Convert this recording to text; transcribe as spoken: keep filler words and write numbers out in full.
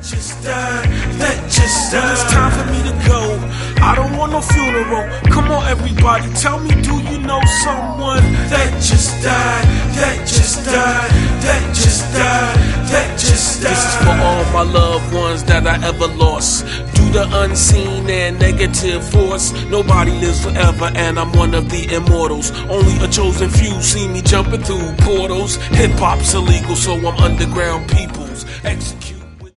just died, that just died. When it's time for me to go, I don't want no funeral. Come on everybody, tell me, do you know someone that just died, that just died, that just died, that just died? This is for all my loved ones that I ever lost due to unseen and negative force. Nobody lives forever and I'm one of the immortals. Only a chosen few see me jumping through portals. Hip-hop's illegal, so I'm underground people's execute.